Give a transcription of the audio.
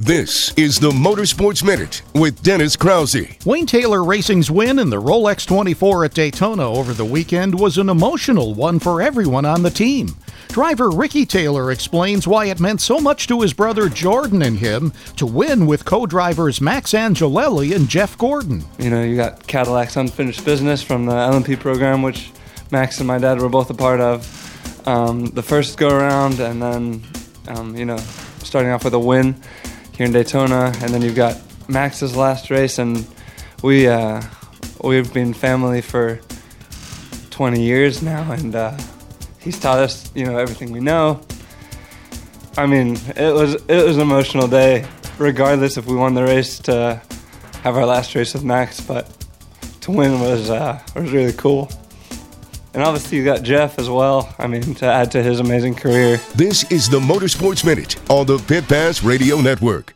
This is the Motorsports Minute with Dennis Krause. Wayne Taylor Racing's win in the Rolex 24 at Daytona over the weekend was an emotional one for everyone on the team. Driver Ricky Taylor explains why it meant so much to his brother Jordan and him to win with co-drivers Max Angelelli and Jeff Gordon. You know, you got Cadillac's Unfinished Business from the LMP program, which Max and my dad were both a part of. The first go-around, and then, starting off with a win here in Daytona, and then you've got Max's last race, and we've been family for 20 years now, and he's taught us, everything we know. I mean, it was an emotional day, regardless if we won the race, to have our last race with Max, but to win was really cool. And obviously you got Jeff as well, to add to his amazing career. This is the Motorsports Minute on the Pit Pass Radio Network.